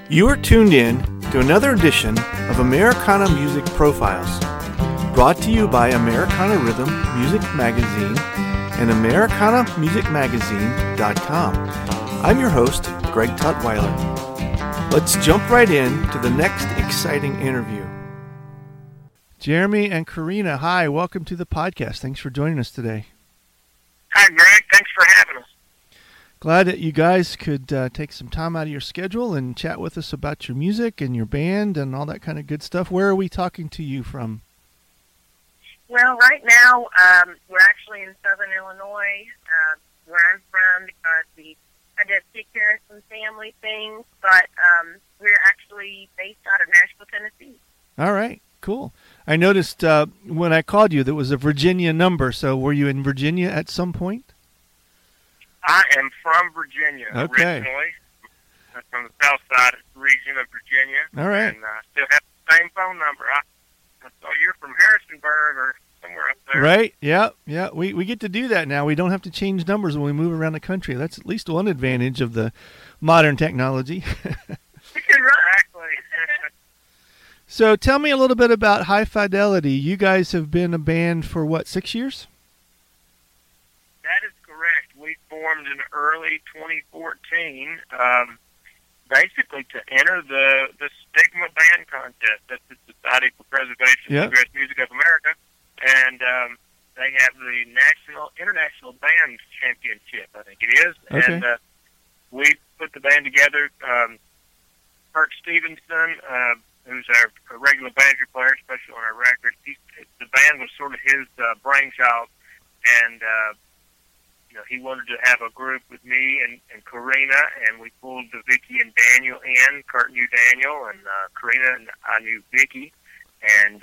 You are tuned in to another edition of Americana Music Profiles, brought to you by Americana Rhythm Music Magazine and AmericanaMusicMagazine.com. I'm your host, Greg Tutwiler. Let's jump right in to the next exciting interview. Jeremy and Karina, hi, welcome to the podcast. Thanks for joining us today. Hi, Greg. Thanks for having us. Glad that you guys could take some time out of your schedule and chat with us about your music and your band and all that kind of good stuff. Where are we talking to you from? Well, right now, we're actually in Southern Illinois, where I'm from, because we had to take care of some family things, but we're actually based out of Nashville, Tennessee. All right, cool. I noticed when I called you, there was a Virginia number, so were you in Virginia at some point? I am from Virginia Okay. originally. I'm from the south side region of Virginia. All right. And I still have the same phone number. I saw you're from Harrisonburg or somewhere up there. Right, yeah. We get to do that now. We don't have to change numbers when we move around the country. That's at least one advantage of the modern technology. Exactly. So tell me a little bit about High Fidelity. You guys have been a band for, 6 years? That is correct. We formed in early 2014, basically to enter the Stigma Band Contest. That's the Society for Preservation of Bluegrass Music of America. And they have the International Band Championship, I think it is. Okay. And we put the band together. Kurt Stevenson, who's our regular banjo player, especially on our records, the band was sort of his brainchild. And he wanted to have a group with me and Karina, and we pulled Vicky and Daniel in. Kurt knew Daniel, and Karina and I knew Vicky. And,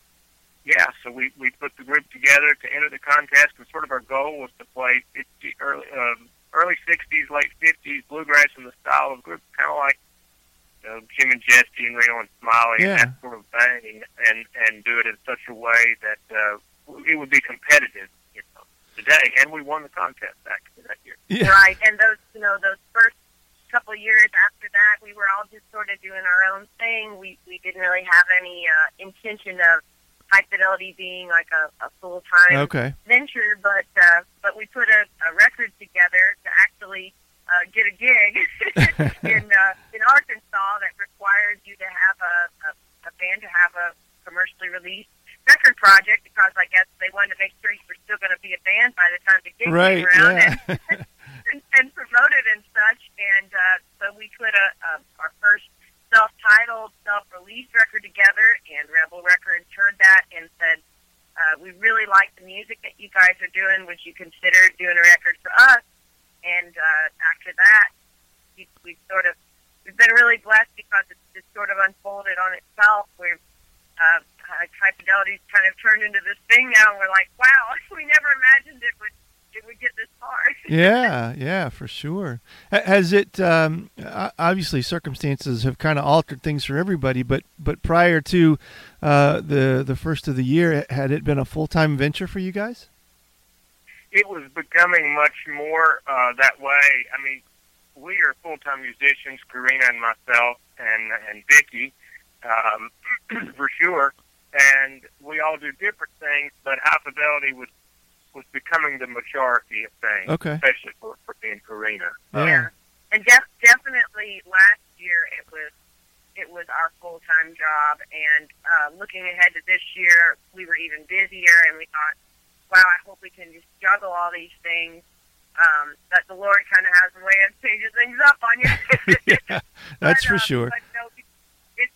so we put the group together to enter the contest, and sort of our goal was to play early 60s, late 50s bluegrass in the style of groups, kind of like Jim and Jesse and Reno and Smiley and that sort of thing, and do it in such a way that it would be competitive. Today, and we won the contest back that year. Yeah. Right, and those first couple of years after that, we were all just sort of doing our own thing. We didn't really have any intention of High Fidelity being like a full-time venture, but we put a record together to actually get a gig in Arkansas that required you to have a band to have a commercially released record project, because I guess they wanted to make sure you were still going to be a band by the time the gig came around and promote it and such. And so we put our first self-titled, self-released record together, and Rebel Records heard that and said, we really like the music that you guys are doing. Would you consider doing a record for us? And after that, we've been really blessed, because it's just sort of unfolded on itself. We've High Fidelity's kind of turned into this thing now, and we're like, wow, we never imagined it would get this far. Yeah, for sure. Has it, obviously circumstances have kind of altered things for everybody, but prior to the first of the year, had it been a full-time venture for you guys? It was becoming much more that way. I mean, we are full-time musicians, Karina and myself and Vicky, for sure. And we all do different things, but High Fidelity was becoming the majority of things, especially for me and Karina. Yeah. And definitely last year it was our full-time job, and looking ahead to this year, we were even busier, and we thought, wow, I hope we can just juggle all these things. That the Lord kind of has a way of changing things up on you. Yeah, that's for sure. But no, it's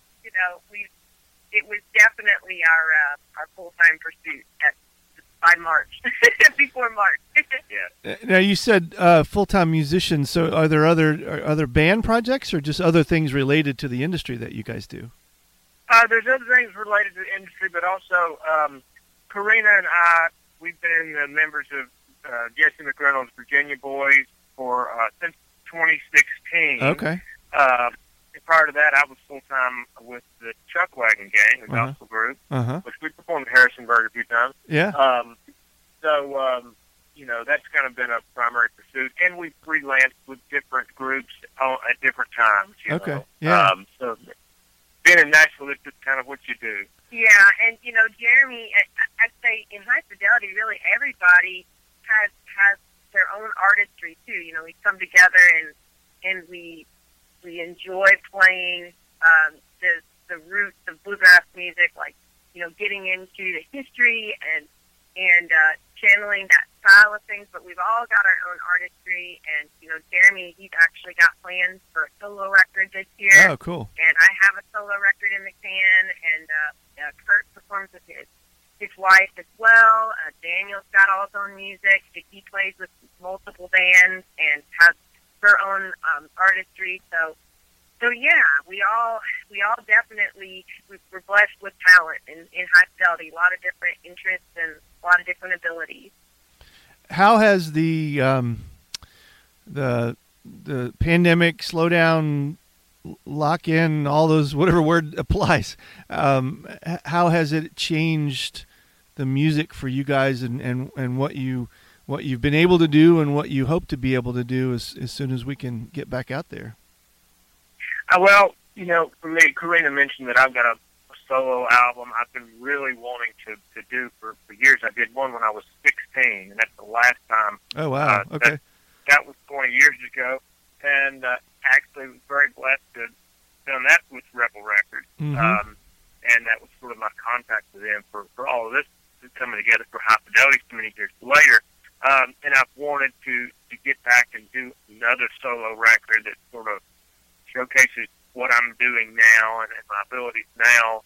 it was definitely our full-time pursuit by March, before March. Yeah. Now you said full-time musicians. So are there other band projects, or just other things related to the industry that you guys do? There's other things related to the industry, but also Karina and I, we've been members of Jesse McReynolds' Virginia Boys for since 2016. Okay. Prior to that, I was full-time with the Chuck Wagon Gang, the gospel group, which we performed in Harrisonburg a few times. Yeah. that's kind of been a primary pursuit, and we freelanced with different groups at different times. Okay, yeah. So being in Nashville, it's just kind of what you do. Yeah, and Jeremy, I'd say in High Fidelity, really everybody has their own artistry too. We come together and we enjoy playing the roots of bluegrass music, like getting into the history and channeling that style of things. But we've all got our own artistry, and Jeremy, he's actually got plans for a solo record this year. Oh, cool! And I have a solo record in the can, and Kurt performs with his wife as well. Daniel's got all his own music. He plays with multiple bands and has her own artistry. So yeah, we all definitely, we're blessed with talent in High Fidelity. A lot of different interests and a lot of different abilities. How has the pandemic, slowdown, lock in, all those, whatever word applies, how has it changed the music for you guys and what you've been able to do and what you hope to be able to do as soon as we can get back out there? Well, for me, Karina mentioned that I've got a solo album I've been really wanting to do for years. I did one when I was 16, and that's the last time. Oh, wow. Okay. That was 20 years ago, and actually was very blessed to have done that with Rebel Records. Mm-hmm. And that was sort of my contact with them for all of this coming together for High Fidelity so many years later. And I've wanted to get back and do another solo record that sort of showcases what I'm doing now and my abilities now,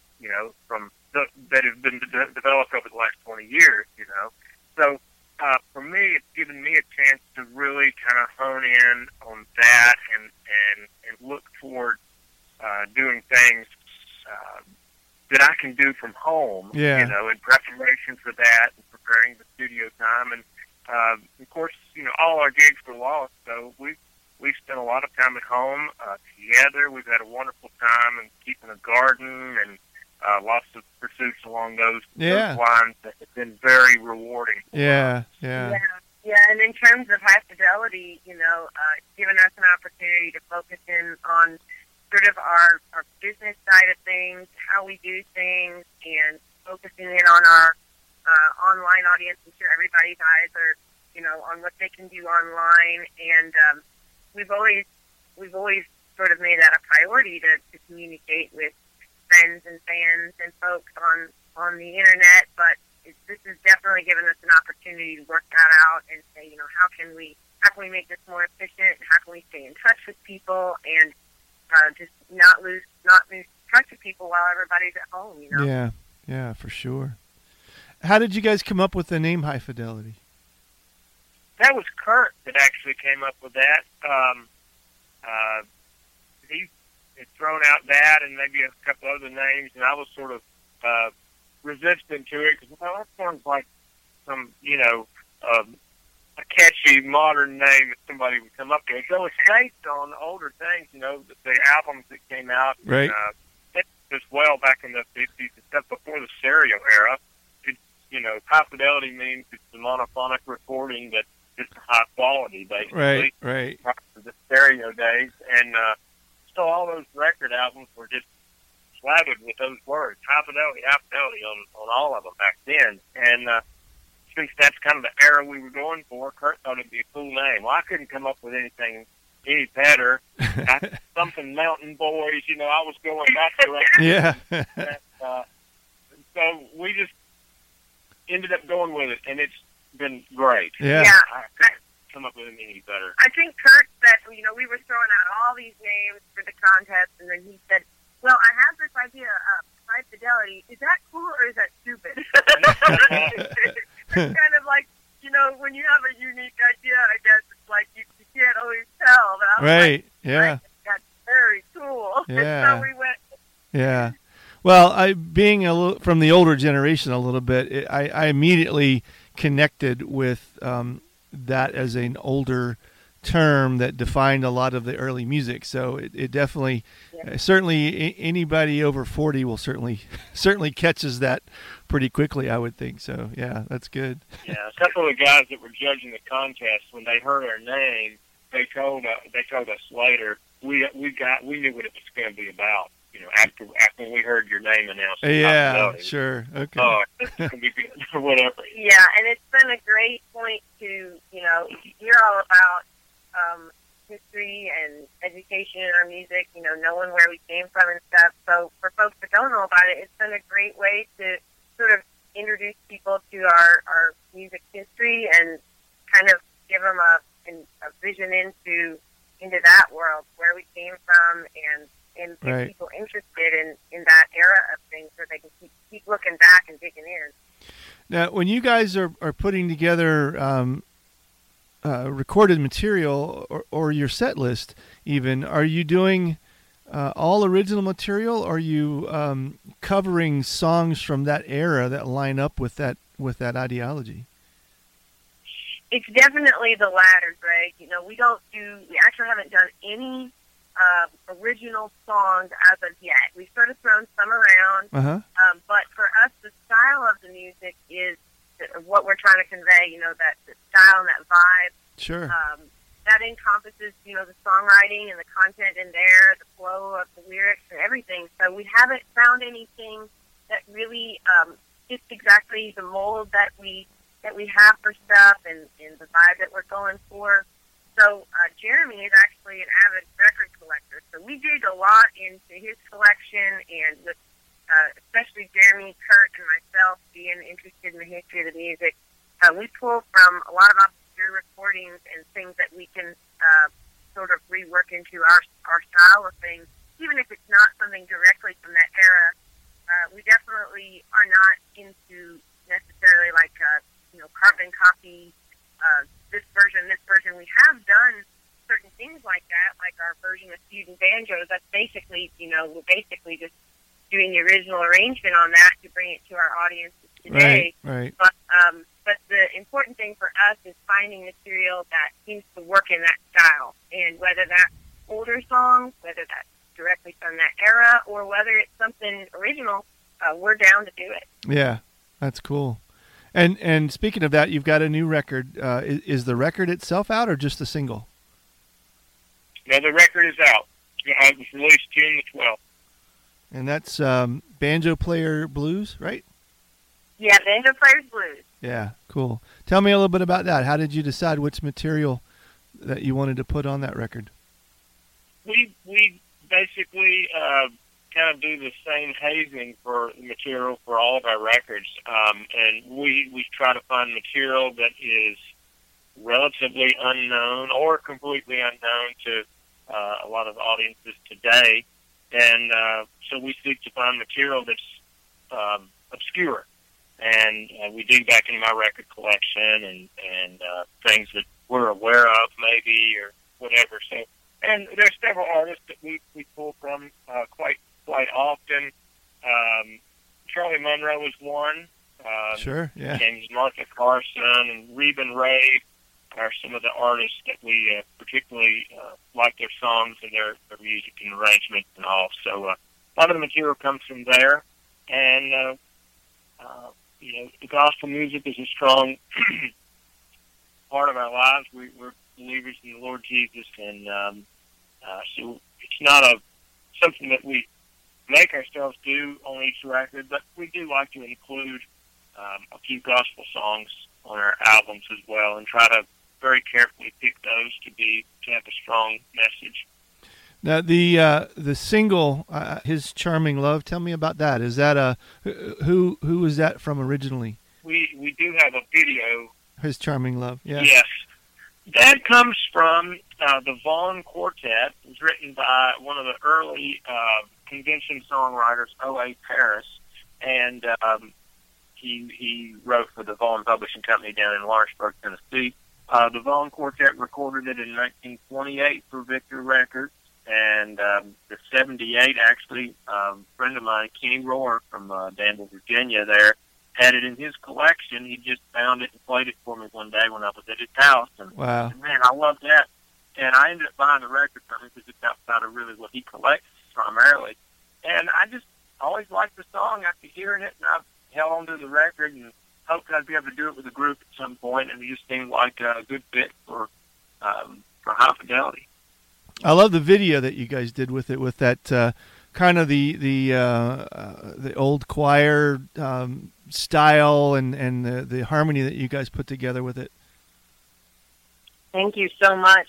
that have been developed over the last 20 years, So for me, it's given me a chance to really kind of hone in on that and look toward doing things that I can do from home, yeah. In preparation for that and preparing the studio time. And, of course, all our gigs were lost, so we've spent a lot of time at home together. We've had a wonderful time and keeping a garden and lots of pursuits along those lines that have been very rewarding. Yeah. Yeah, and in terms of High Fidelity, it's given us an opportunity to focus in on sort of our business side of things, how we do things, and focusing in on our online audience. I'm sure everybody's eyes are, on what they can do online, and we've always sort of made that a priority to communicate with friends and fans and folks on the internet. But this has definitely given us an opportunity to work that out and say, how can we make this more efficient? How can we stay in touch with people and just not lose touch with people while everybody's at home? Yeah, for sure. How did you guys come up with the name High Fidelity? That was Kurt that actually came up with that. He had thrown out that and maybe a couple other names, and I was sort of resistant to it because, that sounds like some, a catchy modern name that somebody would come up with. So it's based on older things, the albums that came out. Right. As well back in the 50s and stuff before the stereo era. High fidelity means it's the monophonic recording that's just high quality, basically. Right. The stereo days. And so all those record albums were just slathered with those words, high fidelity on all of them back then. And since that's kind of the era we were going for, Kurt thought it'd be a cool name. Well, I couldn't come up with anything any better. Something Mountain Boys, I was going that direction. Yeah. So we just ended up going with it, and it's been great. Yeah. I couldn't come up with any better. I think Kurt said, we were throwing out all these names for the contest, and then he said, well, I have this idea of High Fidelity. Is that cool or is that stupid? It's kind of like, when you have a unique idea, I guess it's like you can't always tell. But I was right, like, yeah. That's very cool. Yeah. So we went. Yeah. Well, being from the older generation a little bit, I immediately connected with that as an older term that defined a lot of the early music. So it definitely, Yeah. certainly anybody over 40 will certainly catches that pretty quickly, I would think. So yeah, that's good. Yeah, a couple of the guys that were judging the contest, when they heard our name, they told us later we knew what it was going to be about. You know, after we heard your name announced. Yeah, sure. Okay. Oh, this is going to be good, or whatever. Yeah, and it's been a great point to, hear all about history and education in our music, knowing where we came from and stuff. So for folks that don't know about it, it's been a great way to sort of introduce people to our music history and kind of give them a vision into that world, where we came from, and get Right. people interested in that era of things, so they can keep looking back and digging in. Now, when you guys are putting together recorded material or your set list, even, are you doing all original material, or are you covering songs from that era that line up with that ideology? It's definitely the latter, Greg. We actually haven't done any original songs as of yet. We've sort of thrown some around, but for us, the style of the music is what we're trying to convey, that the style and that vibe. Sure. That encompasses, the songwriting and the content in there, the flow of the lyrics and everything. So we haven't found anything that really fits exactly the mold that we have for stuff and the vibe that we're going for. So Jeremy is actually an avid record collector. So we dig a lot into his collection, and with especially Jeremy, Kurt, and myself being interested in the history of the music, we pull from a lot of obscure recordings and things that we can sort of rework into our style of things, even if it's not something directly from that era. We definitely are not into necessarily like carbon copy this version. We have done certain things like that, like our version of Student Banjos. That's basically, we're basically just doing the original arrangement on that to bring it to our audience today. Right. But the important thing for us is finding material that seems to work in that style, and whether that's older songs, whether that's directly from that era, or whether it's something original, we're down to do it. Yeah, that's cool. And speaking of that, you've got a new record. Is the record itself out, or just the single? No, the record is out. It was released June the 12th. And that's Banjo Player Blues, right? Yeah, Banjo Players Blues. Yeah, cool. Tell me a little bit about that. How did you decide which material that you wanted to put on that record? We basically kind of do the same hazing for material for all of our records, and we try to find material that is relatively unknown or completely unknown to a lot of audiences today, and so we seek to find material that's obscure, and we dig back into my record collection and things that we're aware of maybe or whatever. So, and there's several artists that we pull from quite often. Charlie Monroe is one. Sure, yeah. And Martha Carson and Reuben Ray are some of the artists that we particularly like their songs and their music and arrangements and all. So a lot of the material comes from there. And, the gospel music is a strong part of our lives. We're believers in the Lord Jesus, and so it's not something that we make ourselves do on each record, but we do like to include a few gospel songs on our albums as well, and try to very carefully pick those to have a strong message. Now the single, "His Charming Love," tell me about that. Is that who was that from originally? We do have a video. "His Charming Love," yeah. Yes, that comes from the Vaughn Quartet. It was written by one of the early convention songwriters, O.A. Paris, and he wrote for the Vaughn Publishing Company down in Lawrenceburg, Tennessee. The Vaughn Quartet recorded it in 1928 for Victor Records, and the 78 actually, a friend of mine, Kenny Rohr from Danville, Virginia, there, had it in his collection. He just found it and played it for me one day when I was at his house, and wow. man, I love that. and I ended up buying the record from him because it's outside of really what he collects primarily. And I just always liked the song after hearing it, and I held on to the record and hoped I'd be able to do it with a group at some point, and it just seemed like a good fit for High Fidelity. I love the video that you guys did with it, with that kind of the old choir style and the harmony that you guys put together with it. Thank you so much.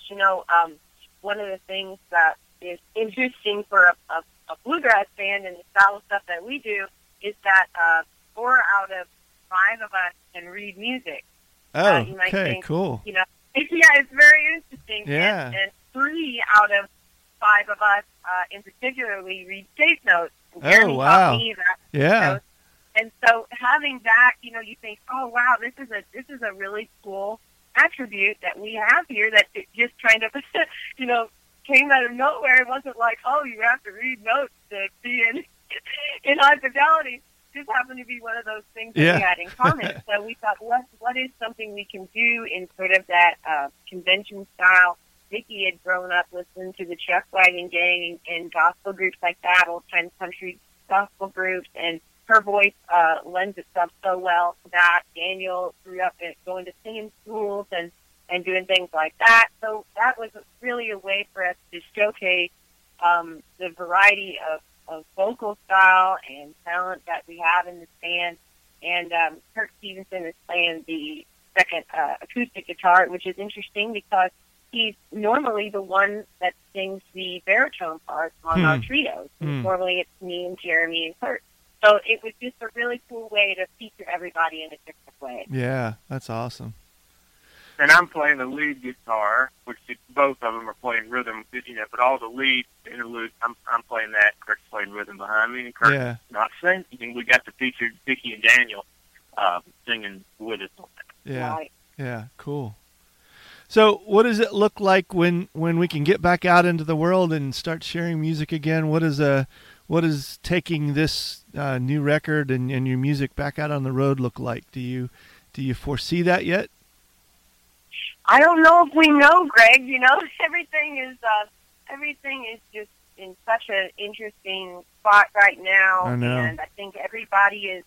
One of the things that is interesting for a bluegrass band and the style of stuff that we do is that 4 out of 5 of us can read music. Oh, you might okay, think, cool. Yeah, it's very interesting. Yeah. And 3 out of 5 of us, in particular, we read tape notes. And Jeremy taught me that. Yeah. Notes. And so having that, you think, oh wow, this is a really cool attribute that we have here that it just kind of, came out of nowhere. It wasn't like, oh, you have to read notes to be in High Fidelity. It just happened to be one of those things that we had in common. So we thought, what is something we can do in sort of that convention style? Vicki had grown up listening to the Chuck Wagon Gang and gospel groups like that, old-time country gospel groups, and her voice lends itself so well to that. Daniel grew up going to singing schools and doing things like that. So that was really a way for us to showcase the variety of vocal style and talent that we have in this band. And Kirk Stevenson is playing the second acoustic guitar, which is interesting because he's normally the one that sings the baritone parts on our trios. Normally it's me and Jeremy and Kurt. So it was just a really cool way to feature everybody in a different way. Yeah, that's awesome. And I'm playing the lead guitar, which both of them are playing rhythm, but all the lead interludes, I'm playing that. Kurt's playing rhythm behind me, and Kurt's not singing. We got to feature Vicki and Daniel singing with us on that. Yeah, right. Yeah, cool. So what does it look like when we can get back out into the world and start sharing music again? What is taking this new record and your music back out on the road look like? Do you foresee that yet? I don't know if we know, Greg. Everything is just in such an interesting spot right now. I know. And I think everybody's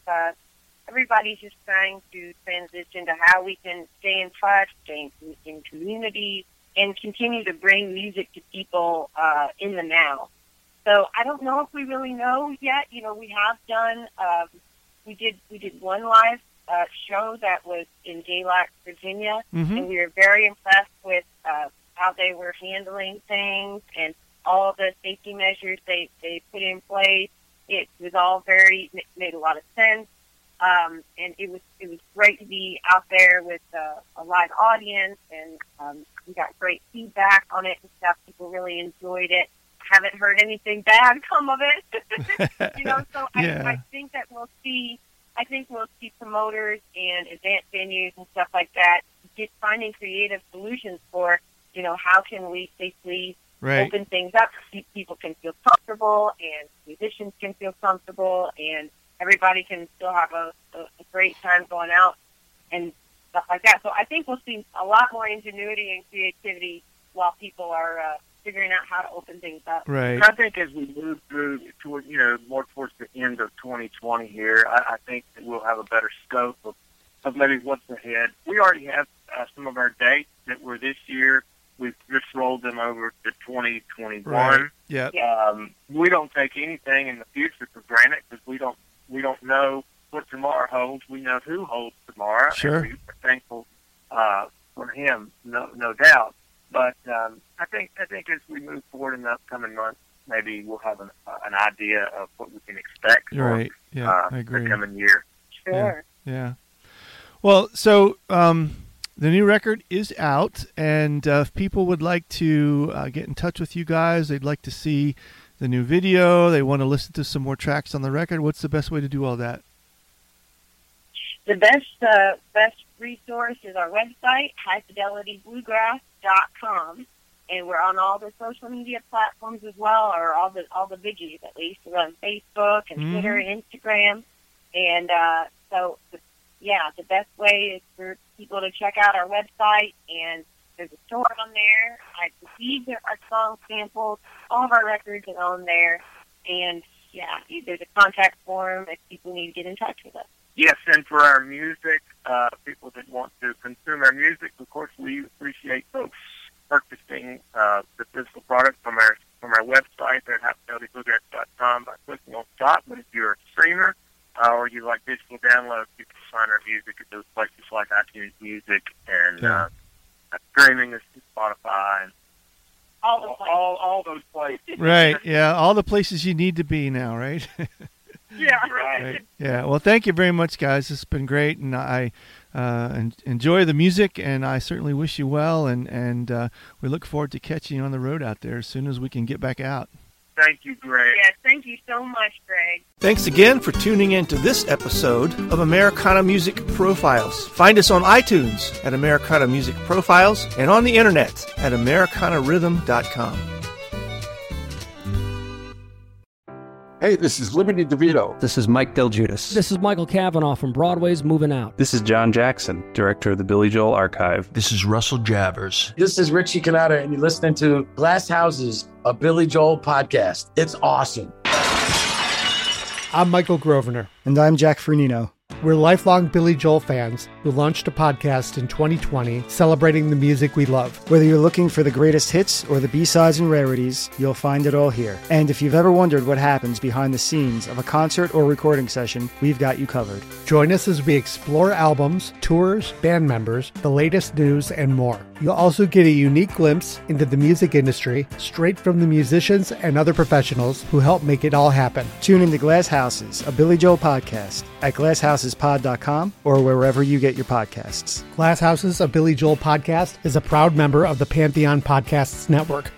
just trying to transition to how we can stay in touch, stay in community, and continue to bring music to people in the now. So I don't know if we really know yet. We have done. We did one live show that was in Gaylock, Virginia, and we were very impressed with how they were handling things and all the safety measures they put in place. It was all made a lot of sense, and it was great to be out there with a live audience, and we got great feedback on it and stuff. People really enjoyed it. Haven't heard anything bad come of it, So I think that we'll see. I think we'll see promoters and event venues and stuff like that just finding creative solutions for, how can we safely open things up so people can feel comfortable and musicians can feel comfortable and everybody can still have a great time going out and stuff like that. So I think we'll see a lot more ingenuity and creativity while people are figuring out how to open things up. Right. And I think as we move through toward, more towards the end of 2020 here, I think that we'll have a better scope of maybe what's ahead. We already have some of our dates that were this year. We've just rolled them over to 2021. Right. Yeah. We don't take anything in the future for granted because we don't know what tomorrow holds. We know who holds tomorrow. Sure. And we're thankful for him, no doubt. But I think as we move forward in the upcoming months, maybe we'll have an idea of what we can expect for I agree. the coming year. Sure. Yeah. Well, so the new record is out, and if people would like to get in touch with you guys, they'd like to see the new video, they want to listen to some more tracks on the record, what's the best way to do all that? The best resource is our website, highfidelitybluegrass.com, and we're on all the social media platforms as well, or all the biggies at least. We're on Facebook and Twitter and Instagram, and the best way is for people to check out our website and There's a store on there. I believe there are song samples. All of our records are on there. And, yeah, there's a contact form if people need to get in touch with us. Yes, and for our music, people that want to consume our music, of course, we appreciate folks purchasing the physical product from our website at HighFidelityBluegrass.com by clicking on shop. But if you're a streamer or you like digital downloads, you can find our music at those places like iTunes Music and streaming is Spotify and all those places. Right. Yeah. All the places you need to be now, right? Yeah, right. Yeah. Well, thank you very much, guys. It's been great, and I enjoy the music, and I certainly wish you well, and we look forward to catching you on the road out there as soon as we can get back out. Thank you, Greg. Yes, thank you so much, Greg. Thanks again for tuning in to this episode of Americana Music Profiles. Find us on iTunes at Americana Music Profiles and on the internet at AmericanaRhythm.com. Hey, this is Liberty DeVito. This is Mike Del Giudice. This is Michael Cavanaugh from Broadway's Moving Out. This is John Jackson, director of the Billy Joel Archive. This is Russell Javers. This is Richie Cannata, and you're listening to Glass Houses, a Billy Joel podcast. It's awesome. I'm Michael Grosvenor. And I'm Jack Fernino. We're lifelong Billy Joel fans who launched a podcast in 2020 celebrating the music we love. Whether you're looking for the greatest hits or the B-sides and rarities, you'll find it all here. And if you've ever wondered what happens behind the scenes of a concert or recording session, we've got you covered. Join us as we explore albums, tours, band members, the latest news, and more. You'll also get a unique glimpse into the music industry straight from the musicians and other professionals who help make it all happen. Tune into Glass Houses, a Billy Joel podcast at glasshousespod.com or wherever you get your podcasts. Glass Houses, a Billy Joel podcast is a proud member of the Pantheon Podcasts Network.